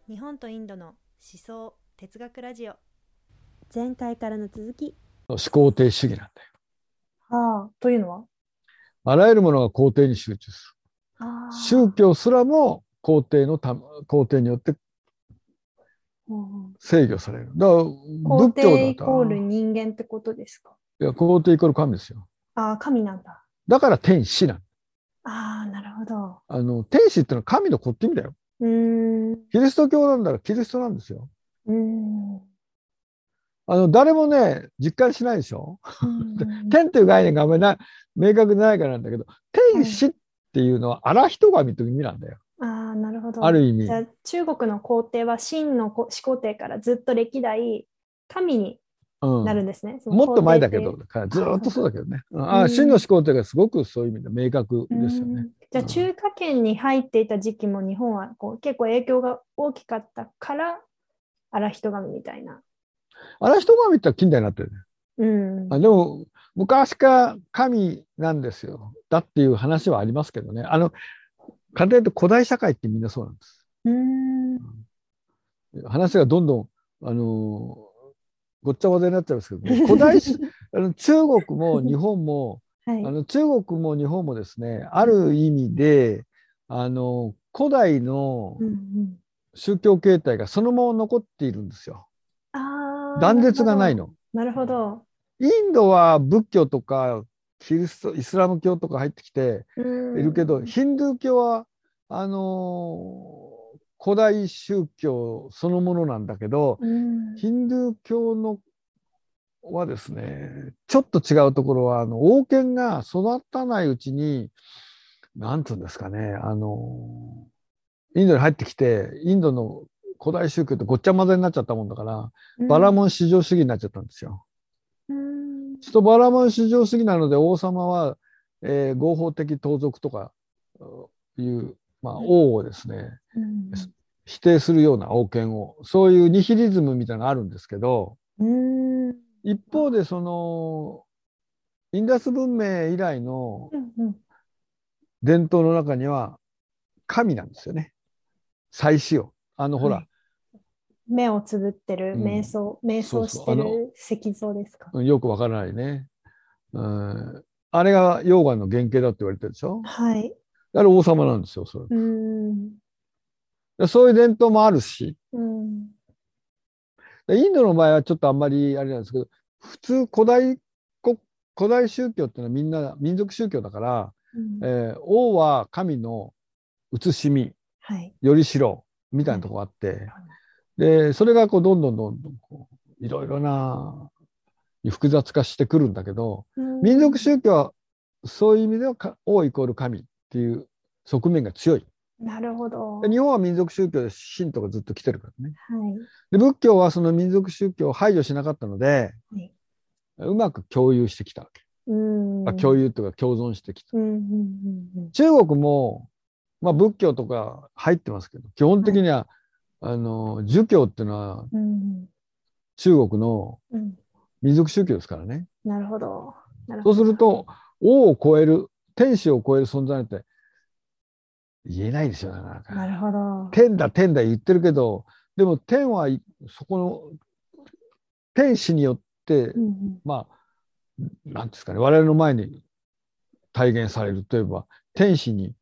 日本とインドの思想哲学ラジオ、前回からの続き。 思考停主義なんだよ。 というのは、 あらゆるものが肯定に集中する。宗教すらも肯定によって制御される。だから肯仏教定イだとコール人間ってことですか？ いや肯定イコール神ですよ。 神なんだ。 だから天使なんなるほど。 天使ってのは神の子って意味だよ。 うーん。 キリスト教なんだからキリストなんですよ。 うーん。 誰もね実感しないでしょ。天という概念があんまり明確でないからなんだけど、天使っていうのは荒人神という意味なんだよ。 なるほど。 ある意味。 じゃあ中国の皇帝は秦の始皇帝からずっと歴代神になるんですね。 もっと前だけど、ずっとそうだけどね。秦の始皇帝がすごくそういう意味で明確ですよね。 じゃあ中華圏に入っていた時期も日本は結構影響が大きかったから荒人神みたいな。 荒人神って近代になってるね。でも昔から神なんですよ。だっていう話はありますけどね。簡単に言うと古代社会ってみんなそうなんです。話がどんどんごっちゃ混ぜになっちゃいますけどね。中国も日本も、中国も日本もですね、ある意味で古代の宗教形態がそのまま残っているんですよ。断絶がないの。 なるほど。 インドは仏教とかイスラム教とか入ってきているけど、ヒンドゥー教は古代宗教そのものなんだけど、ヒンドゥー教のはですね、ちょっと違うところは王権が育たないうちになんていうんですかね、インドに入ってきてインドの古代宗教とごっちゃ混ぜになっちゃったもんだから、バラモン至上主義になっちゃったんですよ。バラモン至上主義なので王様は、合法的盗賊とかいう、王をですね、否定するような王権を、そういうニヒリズムみたいなのがあるんですけど、一方でインダス文明以来の伝統の中には神なんですよね。祭祀を。ほら。 目をつぶってる、瞑想してる石像ですか？ よくわからないね。あれが溶岩の原型だって言われてるでしょ。 はい。 あれ王様なんですよ、それ。そういう伝統もあるし、インドの場合はちょっとあんまりあれなんですけど、普通古代宗教っていうのはみんな民族宗教だから、王は神の慈しみ、よりしろみたいなところがあって、でそれがどんどんいろいろな複雑化してくるんだけど、民族宗教はそういう意味では王イコール神っていう側面が強い。 なるほど。 日本は民族宗教で神とかずっと来てるからね。で仏教はその民族宗教を排除しなかったので、うまく共有してきたわけ。共有というか共存してきた。中国も、仏教とか入ってますけど、基本的には、儒教っていうのは、中国の民族宗教ですからね。 なるほど。 そうすると、王を超える、天使を超える存在って言えないですよね。 なるほど。 天だ言ってるけど、でも天はそこの天使によって、なんですかね、我々の前に体現されるといえば、天使に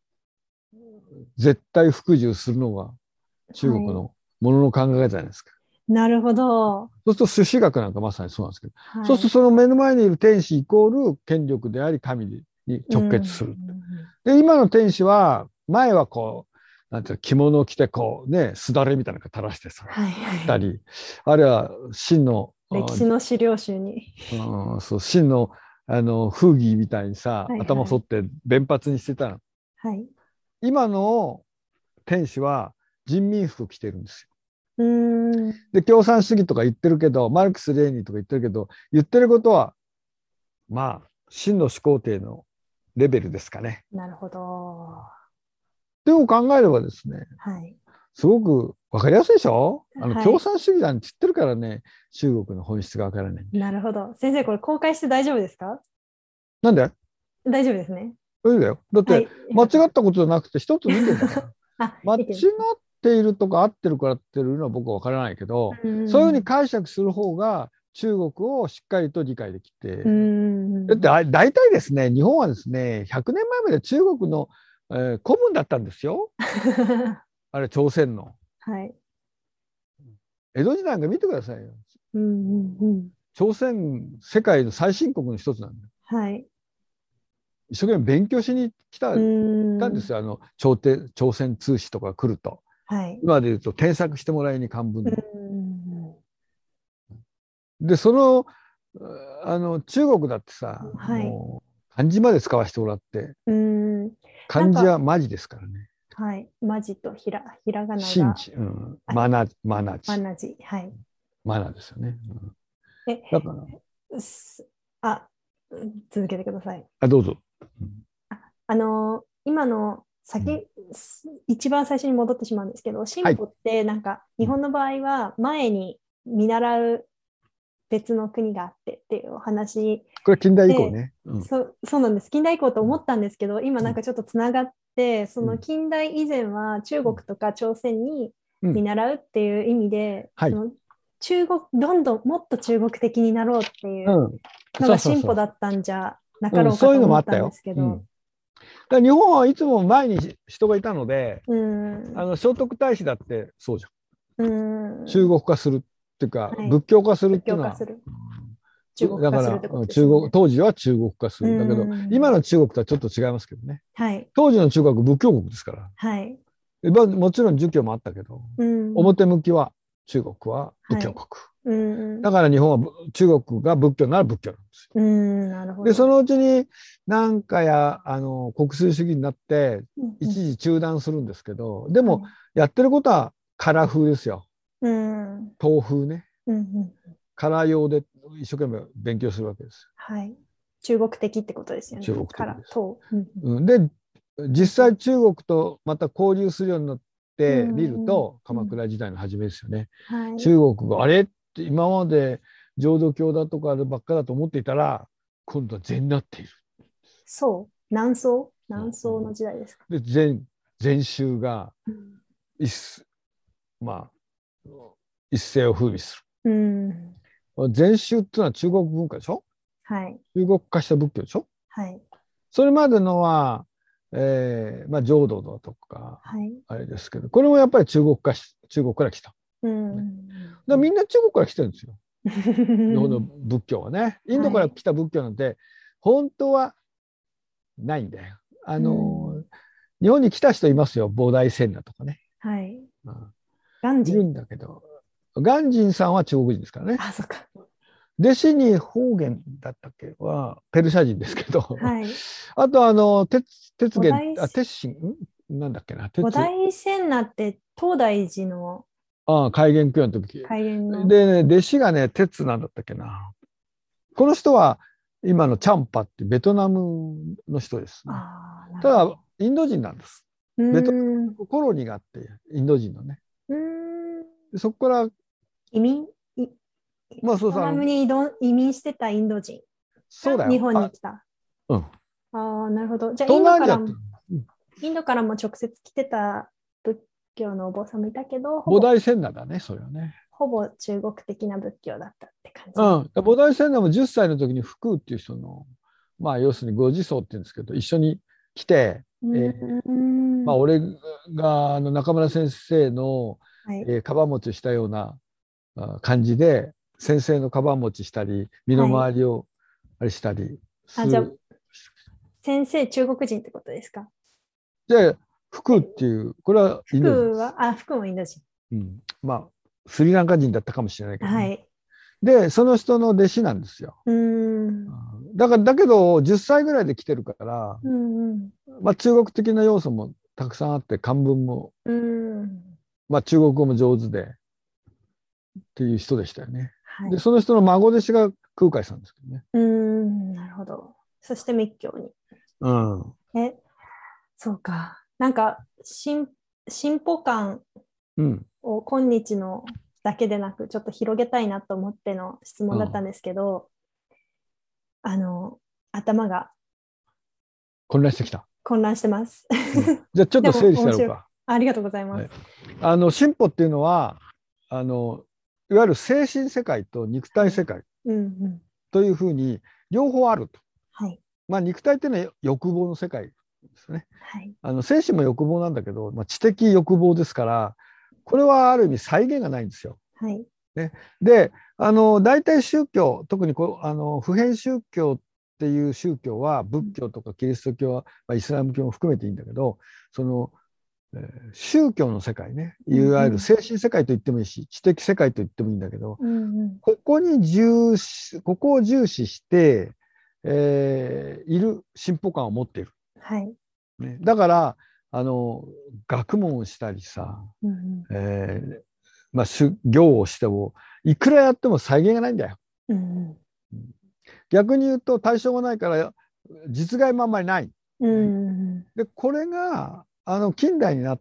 絶対服従するのが中国のものの考えじゃないですか。 なるほど。 そうすると朱子学なんかまさにそうなんですけど、そうするとその目の前にいる天使イコール権力であり神に直結する。で、今の天使は、前はなんていう着物を着てすだれみたいなのが垂らしてさ、たり、あるいは真の歴史の資料集に。 真の風儀みたいにさ、頭を剃って弁髪にしてたの。今の天使は人民服着てるんですよ。で共産主義とか言ってるけど、マルクス・レーニンとか言ってるけど、言ってることは真の始皇帝のレベルですかね。 なるほど。 でも考えればですね、すごく分かりやすいでしょ。共産主義なんて言ってるからね、中国の本質が分からない。 なるほど。先生、これ公開して大丈夫ですか？ なんで？ 大丈夫ですね。 そうだよ。だって間違ったことじゃなくて一つ見てんだから。間違っっているとか合ってるからっていうのは僕は分からないけど、そういうふうに解釈する方が中国をしっかりと理解できて、だって大体ですね、日本はですね、100年前まで中国の、古文だったんですよ。あれ、朝鮮の。 はい。 江戸時代なんか見てくださいよ。朝鮮、世界の最新国の一つなんだよ。 はい。 一生懸命勉強しに来たんですよ。朝鮮通史とか来ると。 はい、 今で言うと添削してもらいに漢文で、中国だってさ、 はい、 もう漢字まで使わせてもらって、漢字はマジですからね。 はい、マジとひらがなが。 真字、マナジ。 マナジ、はい。 マナですよね。だから。 続けてください。 どうぞ。 今の一番最初に戻ってしまうんですけど、進歩ってなんか、日本の場合は前に見習う別の国があってっていうお話。 これ近代以降ね。 そうなんです。近代以降と思ったんですけど、今なんかちょっとつながって、その近代以前は中国とか朝鮮に見習うっていう意味で、そのどんどんもっと中国的になろうっていうのが進歩だったんじゃなかろうかと思ったんですけど。 日本はいつも前に人がいたので、聖徳太子だってそうじゃん。中国化するっていうか、仏教化するっていうのは。だから当時は中国化する。だけど、今の中国とはちょっと違いますけどね。当時の中国は仏教国ですから。もちろん儒教もあったけど、表向きは中国は仏教国。だから日本は中国が仏教なら仏教なんですよ。で、そのうちになんか国粋主義になって一時中断するんですけど、でもやってることは唐風ですよ。唐風ね。唐用で一生懸命勉強するわけです。 はい。中国的ってことですよね。 中国的です。で、実際中国とまた交流するようになってみると、鎌倉時代の初めですよね。中国があれって今まで浄土教だとかばっかだと思っていたら、今度は禅になっている。 そう。南宋の時代ですか。 で、禅宗が一世を風靡する。禅宗っていうのは中国文化でしょ。中国化した仏教でしょ。それまでのは、浄土だとか、あれですけど、これもやっぱり中国から来た。みんな中国から来てるんですよ。日本の仏教はね。インドから来た仏教なんて、本当はないんだよ。日本に来た人いますよ。菩提仙那とかね。いるんだけど、鑑真さんは中国人ですからね。 そっか。 弟子に方言だったっけはペルシャ人ですけど、あと鉄心なんだっけな。 菩提仙那って東大寺の開元供養の時で、弟子がね鉄なんだったっけな。この人は今のチャンパってベトナムの人ですね。ただインド人なんです。ベトナムコロニーがあってインド人のね。そこから移民ベトナムに移民してたインド人が日本に来た。なるほど。じゃあインドからも直接来てた仏教のお坊さんもいたけど、 菩提仙那だね、それはね。 ほぼ中国的な仏教だったって感じ。 菩提仙那も10歳の時に福っていう人の、要するにご児僧って言うんですけど、一緒に来て、俺が中村先生の、かば餅したような感じで、先生のかば餅したり、身の回りをあれしたりする。 じゃあ先生中国人ってことですか？ で、福っていう、これはインド人。 福もインド人。 スリランカ人だったかもしれないけど、で、その人の弟子なんですよ。だけど、10歳ぐらいで来てるから、中国的な要素もたくさんあって、漢文も、中国語も上手で、っていう人でしたよね。で、その人の孫弟子が空海さんですけどね。 なるほど。そして密教に。そうか。なんか、進歩感を今日のだけでなく、ちょっと広げたいなと思っての質問だったんですけど、頭が混乱してきた。 混乱してます。 じゃあちょっと整理してやろうか。 ありがとうございます。 進歩っていうのは、いわゆる精神世界と肉体世界というふうに両方あると。 はい。 まあ、肉体っていうのは欲望の世界ですね。 はい。 精神も欲望なんだけど、まあ、知的欲望ですから、これはある意味再現がないんですよ。 はい。 ね、で、大体宗教、特に普遍宗教っていう宗教は、仏教とかキリスト教は、まあ、イスラム教も含めていいんだけど、その、宗教の世界ね、いわゆる精神世界と言ってもいいし、知的世界と言ってもいいんだけど、ここを重視して、いる進歩感を持っている。 はい。 ね、だから、学問をしたりさ、まあ、修行をしても、いくらやっても再現がないんだよ。逆に言うと対象がないから実害もあんまりない。で、これが近代になって、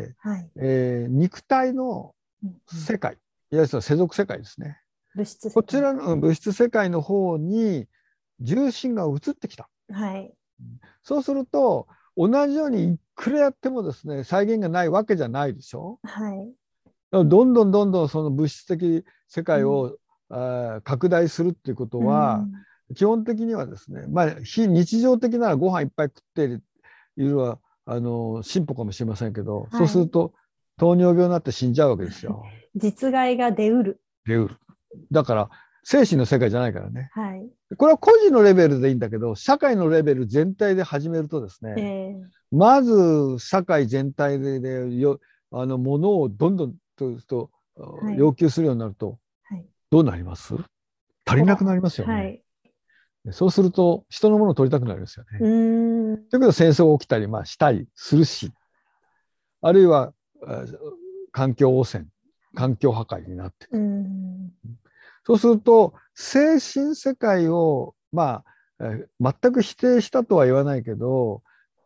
はい、肉体の世界、いわゆる世俗世界ですね。こちらの物質世界の方に重心が移ってきた。はい、そうすると同じようにいくらやってもですね、再現がないわけじゃないでしょ。はい、どんどんその物質的世界を、拡大するっていうことは、基本的にはですね、まあ、非日常的ならご飯いっぱい食っているのは進歩かもしれませんけど、はい、そうすると糖尿病になって死んじゃうわけですよ。 実害が出うる。 だから精神の世界じゃないからね。はい、これは個人のレベルでいいんだけど、社会のレベル全体で始めるとですね、まず社会全体で物をどんどんと要求するようになると、はい、どうなります？足りなくなりますよね。はい、そうすると人のものを取りたくなるんですよね。ということで戦争が起きたり、まあ、したりするし、あるいは環境汚染、環境破壊になってくる。そうすると精神世界を、まあ、全く否定したとは言わないけど、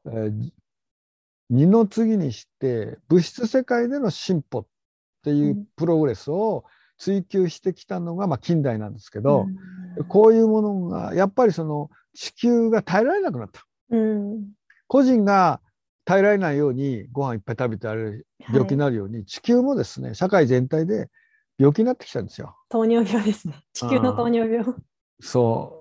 二の次にして物質世界での進歩っていうプログレスを追求してきたのが、まあ、近代なんですけど、こういうものがやっぱりその地球が耐えられなくなった。個人が耐えられないようにご飯いっぱい食べてあれ病気になるように、地球もですね、社会全体で病気になってきたんですよ。 糖尿病ですね。地球の糖尿病。 そう、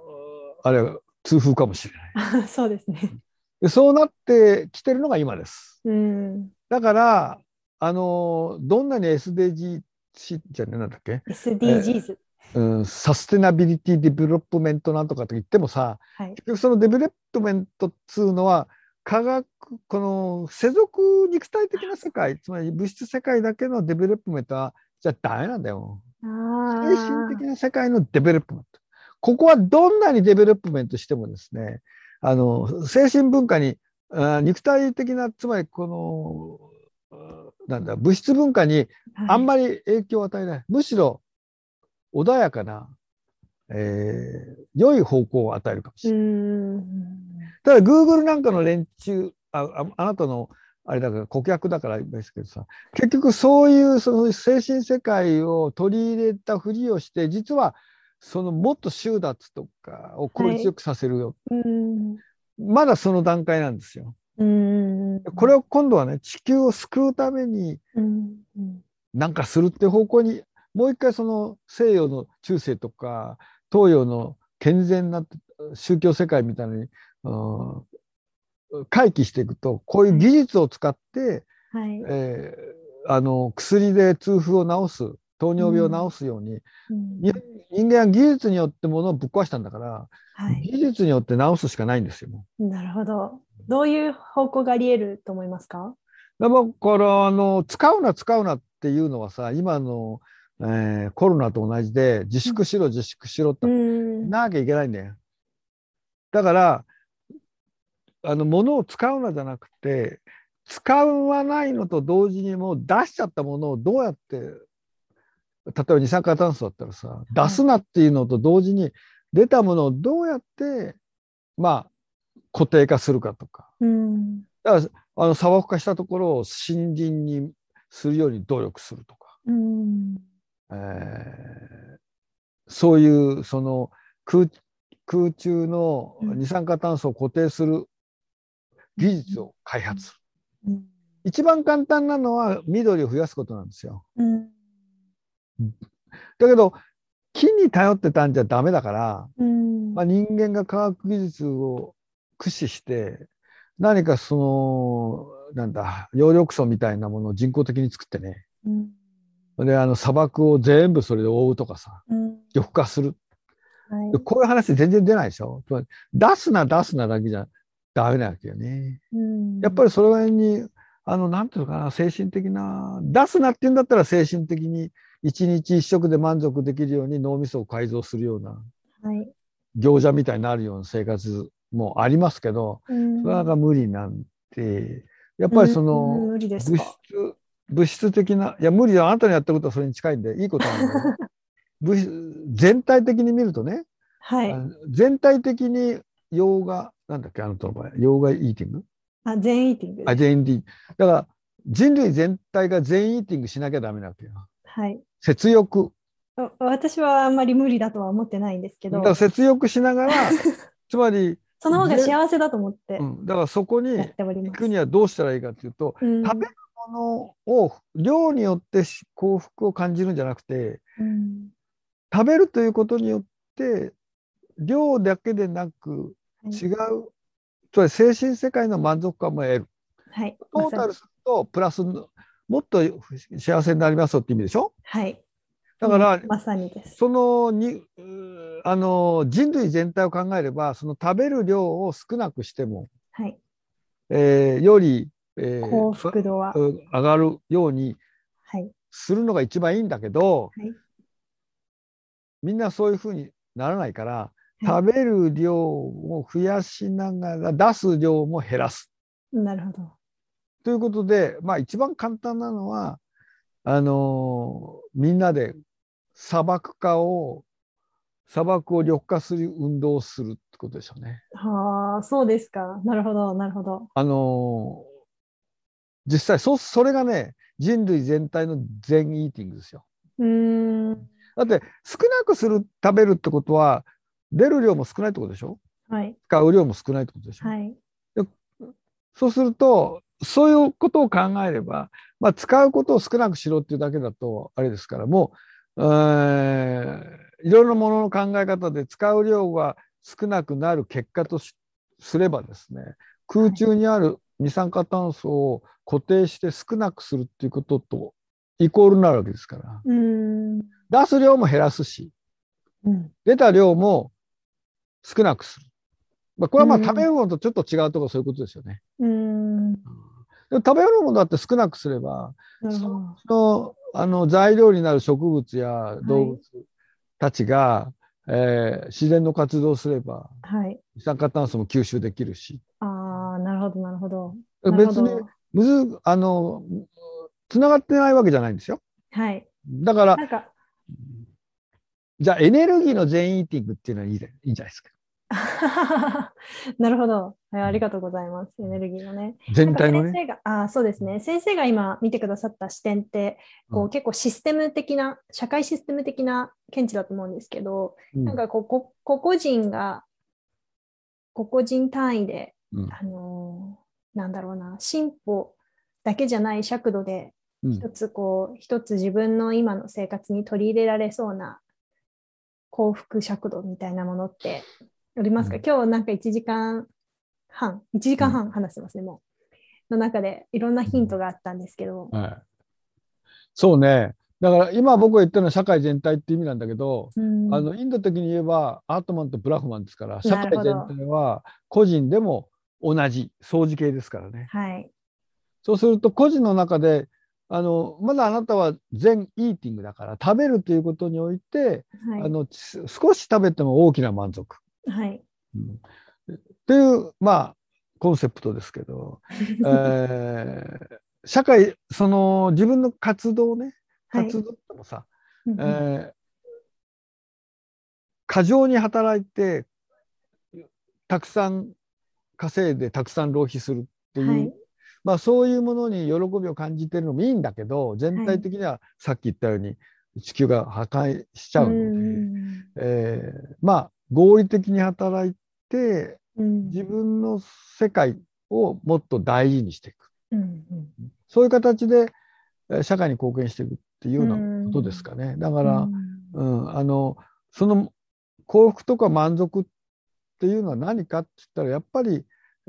あれは痛風かもしれない。 そうですね。 でそうなってきてるのが今です。だからどんなに SDGs じゃねえなんだっけ SDGs、 サステナビリティ・デベロップメントなんとかと言ってもさ、はい、結局そのデベロップメントっつうのはこの世俗肉体的な世界、つまり物質世界だけのデベロップメントはじゃダメなんだよ。精神的な世界のデベロップメント。ここはどんなにデベロップメントしてもですね、精神文化に肉体的な、つまりこのなんだ物質文化にあんまり影響を与えない、むしろ穏やかな、良い方向を与えるかもしれない。ただ Google なんかの連中、あなたのあれだから顧客だから言いますけどさ、結局そういうその精神世界を取り入れたふりをして、実はそのもっと収奪とかを効率よくさせるよ、はい、まだその段階なんですよ。これを今度はね、地球を救うためになんかするっていう方向にもう一回その西洋の中世とか東洋の健全な宗教世界みたいに回帰していくと、こういう技術を使って、はい薬で痛風を治す、糖尿病を治すように、人間は技術によってものをぶっ壊したんだから、はい、技術によって治すしかないんですよ。 なるほど。どういう方向があり得ると思いますか？ だから使うなっていうのはさ、今の、コロナと同じで自粛しろってなきゃいけないんだよ。だから物を使うなじゃなくて、使わないのと同時にもう出しちゃったものをどうやって、例えば二酸化炭素だったらさ、出すなっていうのと同時に出たものをどうやってまあ固定化するかとか、だから砂漠化したところを森林にするように努力するとか、そういうその空中の二酸化炭素を固定する技術を開発する。 一番簡単なのは緑を増やすことなんですよ。 うん。 だけど木に頼ってたんじゃダメだから、 うん。 まあ、人間が科学技術を駆使して何かなんだ葉緑素みたいなものを人工的に作ってね、 うん。 で砂漠を全部それで覆うとかさ、 うん。 緑化する。 はい。 こういう話全然出ないでしょ。出すな出すなだけじゃダメなわけよね。 うん。 やっぱりそれなりになんていうのかな、精神的な、出すなって言うんだったら精神的に一日一食で満足できるように脳みそを改造するような、 はい。 行者みたいになるような生活もありますけど、 うん。 それはなんか無理なんで、やっぱりうん。無理ですか。 物質的な、いや無理だ、あなたのやったことはそれに近いんでいいことなんだけど、全体的に見るとね、 はい。 全体的に洋画、なんだっけ、あなたの場合、洋画イーティングあ、全イーティングです。 全イーティング。だから人類全体が全イーティングしなきゃダメなわけよ。 はい。 節約。 私はあんまり無理だとは思ってないんですけだからど、 節約しながら、つまり、 その方が幸せだと思ってだからそこにやっており行ます。 くにはどうしたらいいかというと、 うん。 食べるものを量によって幸福を感じるんじゃなくて、 うん。 食べるということによって量だけでなくはい。 違う、つまり精神世界の満足感も得る。 はい。 トまさに。 ータルするとプラスのもっと幸せになりますよって意味でしょ。 はい。 だからまさにです。 そのに人類全体を考えればその食べる量を少なくしても、 はい。 より、 幸福度は。 上がるようにはい。 するのが一番いいんだけど、 はい。 みんなそういうふうにならないからはい。 食べる量を増やしながら出す量も減らすなるほど。 ということで、まあ一番簡単なのはみんなで砂漠砂漠を緑化する運動をするってことでしょうね。 はあ、そうですか。なるほど、なるほど。 実際それがね、人類全体の全イーティングですよ。 うーん。 だって少なく食べるってことは出る量も少ないってことでしょ。 はい。 使う量も少ないってことでしょ。 はい。 でそうするとそういうことを考えれば、まあ、使うことを少なくしろっていうだけだとあれですからもう、いろいろなものの考え方で使う量が少なくなる結果とすればですね、空はい。 中にある二酸化炭素を固定して少なくするっていうこととイコールになるわけですから、 うーん。 出す量も減らすし、 うん。 出た量も少なくする。まあ、これはまあ食べうん。 るものとちょっと違うとかそういうことですよね。 うん。 で食べるものだって少なくすれば、 なるほ材料になる植物やど。は動物い。 たちが、自然の活動をすれば、 はい。 二酸化炭素も吸収できるし、 ああ、なるほど、なるほど。なるほ別にど。 むず、つながってないわけじゃないんですよ。 はい。 だから、 なんか、 じゃあエネルギーの全イーティングっていうのはいいんじゃないですか。 なるほど。はい、ありがとうございます。エネルギーのね。なんか全体のね。 先生が、そうですね。先生が今見てくださった視点って、こううん結構システム的な、社会システム的な見地だと思うんですけど、なんうんか個々人が、個々人単位で、 うんなんだろうな、進歩だけじゃない尺度で、 うん一つ自分の今の生活に取り入れられそうな幸福尺度みたいなものってありますか？ うん今日なんか1時間半話してますね、もう。の中でいろんなヒントがあったんですけど。 はい、そうね。だから今僕が言ったのは社会全体って意味なんだけど、 うん、 インド的に言えばアートマンとブラフマンですから、社なる会全ほど。 体は個人でも同じ相似形ですからね。 はい。 そうすると個人の中で、まだあなたは全イーティングだから、食べるということにおいて、 はい。 少し食べても大きな満足。 はい。 うん、っていう、まあ、コンセプトですけど、自分の活動ね、 はい。 活動もさ、 うんうんえー過剰に働いて、たくさん稼いで、たくさん浪費するっていう、 はい。 まあそういうものに喜びを感じてるのもいいんだけど、全はい。 体的にはさっき言ったように地球が破壊しちうゃうので、 ん。 まあ合理的に働いて、 うん。 自分の世界をもっと大事にしていく。 うん。うん。 そういう形で社会に貢献していくっていうようなことですかね。だから、その幸福とか満足っていうのは何かって言ったらやっぱり、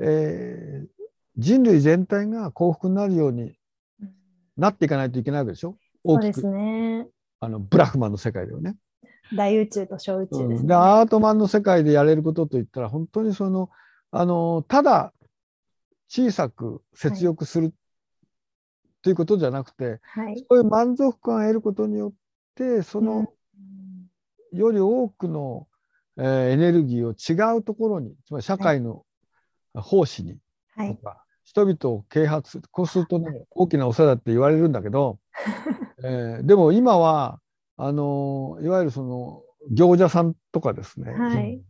人類全体が幸福になるようになっていかないといけないわけでしょ。大きく、 そうですね。 ブラフマンの世界ではね。 大宇宙と小宇宙ですね。 でアートマンの世界でやれることといったら本当にただ小さく節約するっていうことじゃなくて、そういう満足感を得ることによってより多くの、エネルギーを違うところに、つまり社会の奉仕にとか、人々を啓発する、こうするとね大きなお世話だって言われるんだけど、でも今はいわゆる行者さんとかですね、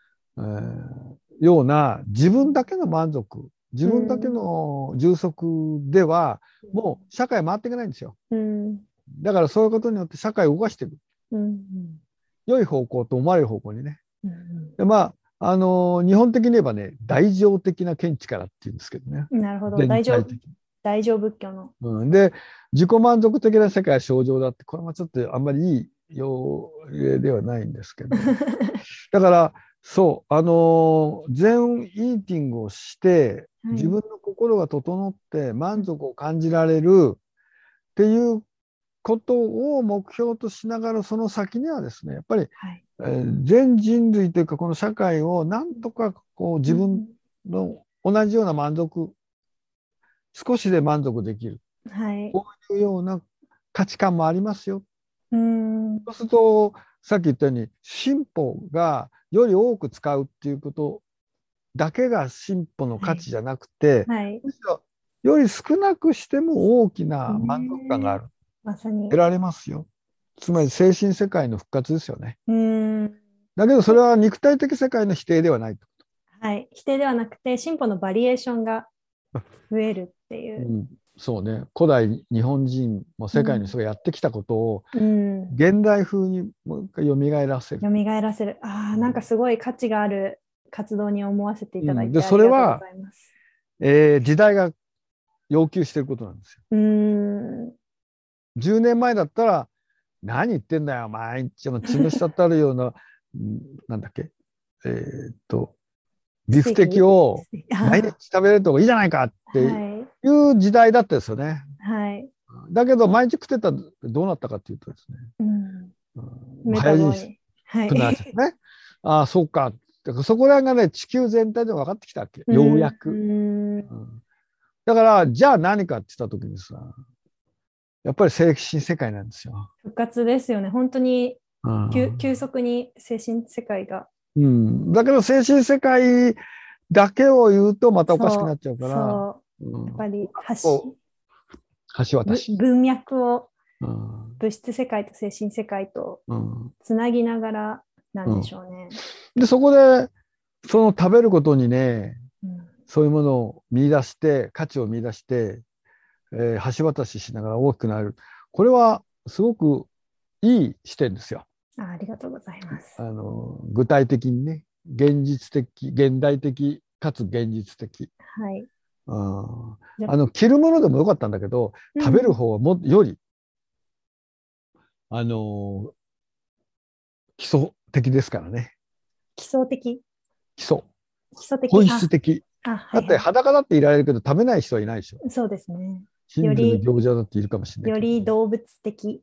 ような自分だけの満足、自分だけの充足ではもう社会回っていかないんですよ。だからそういうことによって社会を動かしていく。良い方向と思われる方向にね。で日本的に言えばね、大乗的な見地からっていうんですけどね。 なるほど。大乗仏教の。 で、自己満足的な世界は正常だって、これもちょっとあんまりいい用例ではないんですけど。だから、そう、全イーティングをして、自分の心が整って満足を感じられるっていうことを目標としながら、その先にはですね、やっぱり、全人類というかこの社会をなんとか自分の同じような満足、少しで満足できる、こういうような価値観もありますよ。そうするとさっき言ったように進歩がより多く使うっていうことだけが進歩の価値じゃなくて、むしろより少なくしても大きな満足感がある、得られますよ。つまり精神世界の復活ですよね。だけどそれは肉体的世界の否定ではない。 否定ではなくて進歩のバリエーションが増えるっていう。 そうね、古代日本人も世界の人がやってきたことを現代風にもう一回蘇らせる。 なんかすごい価値がある活動に思わせていただいて、 それは、時代が要求していることなんですよ。10年前だったら何言ってんだよ毎日も血の滴るようななんだっけビフテキを毎日食べれるとこいいじゃないかっていう時代だったですよね。だけど毎日食ってたらどうなったかっていうとですね、早死にくなっちゃってね。ああそうか。そこら辺がね地球全体で分かってきたわけ、ようやく。だからじゃあ何かって言った時にさ、やっぱり精神世界なんですよ。 復活ですよね。本当に急速に精神世界が。 だけど精神世界だけを言うとまたおかしくなっちゃうから。 やっぱり橋渡し。 文脈を物質世界と精神世界とつなぎながらなんでしょうね。 で、そこで食べることにね、そういうものを見出して、価値を見出して、橋渡ししながら大きくなる。これはすごくいい視点ですよ。 ありがとうございます。 具体的にね、現実的、現代的かつ現実的。着るものでもよかったんだけど、食べる方はより基礎的ですからね。 基礎的。 本質的。だって裸だっていられるけど食べない人はいないでしょ。 そうですね。 真の行者だっているかもしれない。 より動物的。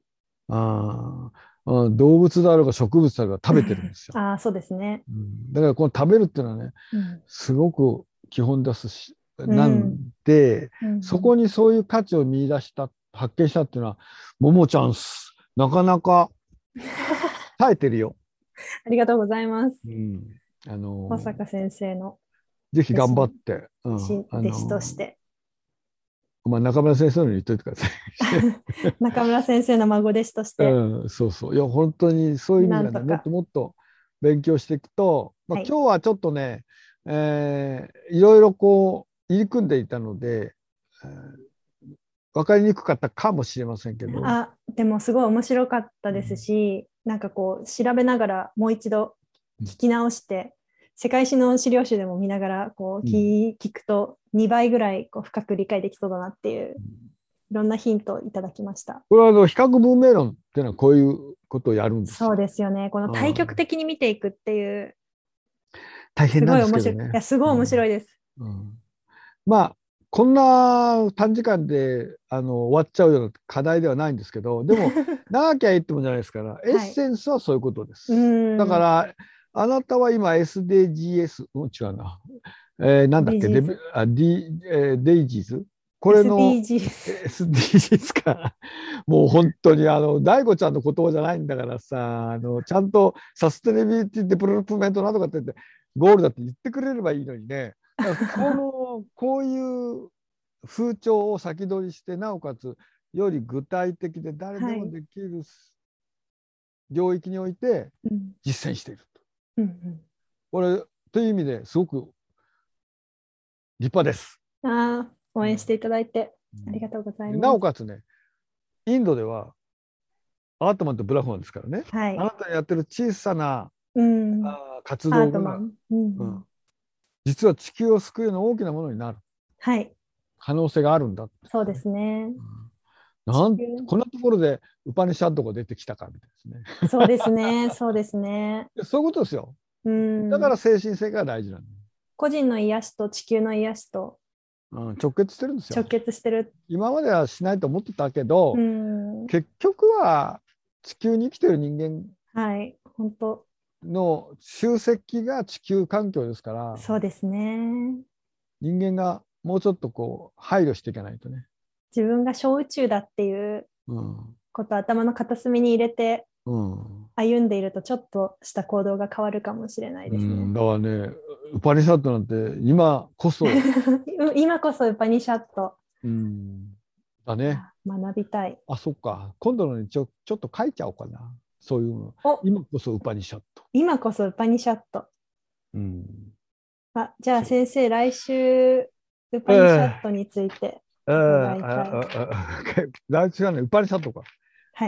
動物だろうが植物だろうが食べてるんですよ。 そうですね。 だからこの食べるっていうのはね、すごく基本ですし、なんで、そこにそういう価値を見出した、発見したっていうのは、ももちゃん、なかなか耐えてるよ。 ありがとうございます。保坂先生の。 ぜひ頑張って。 弟子として。 中村先生のように言っといてください。 中村先生の孫弟子として。 そうそう。いや、本当にそういう意味ではね、もっともっと勉強していくと、今日はちょっとね、いろいろ入り組んでいたので、分かりにくかったかもしれませんけど。 でもすごい面白かったですし、なんか調べながらもう一度聞き直して、世界史の資料集でも見ながら聞くと2倍ぐらい深く理解できそうだなっていういろんなヒントをいただきました。 これは比較文明論っていうのはこういうことをやるんですよ。 そうですよね。この対極的に見ていくっていう。 大変なんですけどね。 いや、すごい面白いです。 まあ、こんな短時間で終わっちゃうような課題ではないんですけど、でも、長きゃいいってもんじゃないですから、エッセンスはそういうことです。だから、あなたは今 SDGs、違うな。なんだっけ、デイジーズこれの SDGs か。もう本当に大悟ちゃんの言葉じゃないんだからさ、ちゃんとサステナビリティデベロップメントなんとかって言って、ゴールだって言ってくれればいいのにね。こういう風潮を先取りして、なおかつより具体的で誰でもできる領域において実践していると。これという意味ですごく立派です。 応援していただいてありがとうございます。 なおかつね、インドではアートマンとブラフマンですからね、あなたがやってる小さな活動が実は地球を救うような大きなものになる可能性があるんだって。 そうですね。 こんなところでウパニシャッドが出てきたかみたいですね。 そうですね、そうですね。 そういうことですよ。だから精神性が大事なの。 個人の癒しと地球の癒しと直結してるんですよ。 直結してる。 今まではしないと思ってたけど、結局は地球に生きてる人間本当の集積が地球環境ですから、 そうですね。 人間がもうちょっと配慮していかないとね。 自分が小宇宙だっていうことを頭の片隅に入れて歩んでいると、ちょっとした行動が変わるかもしれないですね。 だからね、ウパニシャッドなんて今こそ今こそウパニシャッドだね。 学びたい。 そっか。今度のにちょっと書いちゃおうかな。そういうの。今こそウパニシャッド。 今こそウパニシャッド。じゃあ先生、来週ウパニシャッドについて伺いたい。 来週はね、ウパニシャッドか。 はい。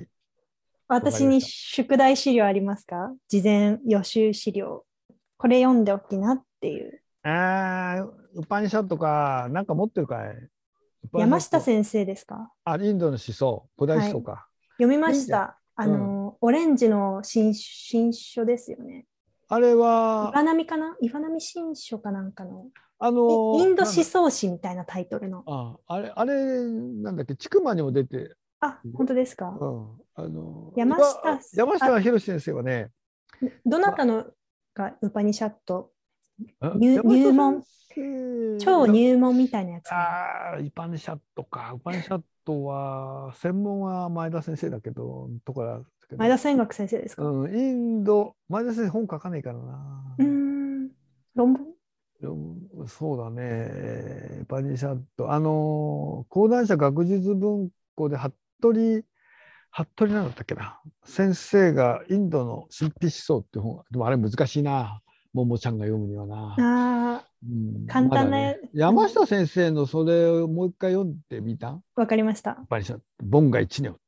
私に宿題資料ありますか？事前予習資料。これ読んでおきなっていう。 ウパニシャッドか。なんか持ってるかい？ 山下先生ですか？ インドの思想、古代思想か。 読みました。オレンジの新書ですよね。 あれは岩波かな？岩波新書かなんかの。インド思想史みたいなタイトルの。 あれ、なんだっけ、千曲にも出て。 本当ですか？ 山下博先生はね。 どなたのがウパニシャッド？入門。超入門みたいなやつ。 ウパニシャッドか。ウパニシャッドは、専門は前田先生だけど、 前田仙学先生ですか？ インド、前田先生本書かないからな。 論文？ そうだね。ウパニシャッド。講談社学術文庫で服部なんだったっけな。先生がインドの神秘思想っていう本、でもあれ難しいな。ももちゃんが読むにはな。 簡単な、 山下先生のそれをもう一回読んでみた？ わかりました。 ボンガ一如。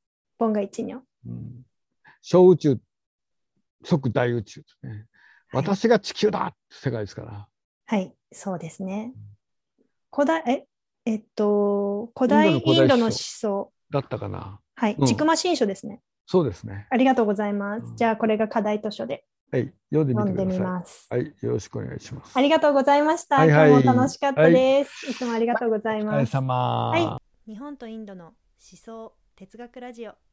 小宇宙、即大宇宙ですね。私が地球だって世界ですから。 はい、そうですね。古代インドの思想。 だったかな。 はい、千曲新書ですね。 そうですね。 ありがとうございます。じゃあ、これが課題図書で。 はい、読んでみます。 はい、よろしくお願いします。 ありがとうございました。今日も楽しかったです。いつもありがとうございます。 お疲れ様。 日本とインドの思想哲学ラジオ。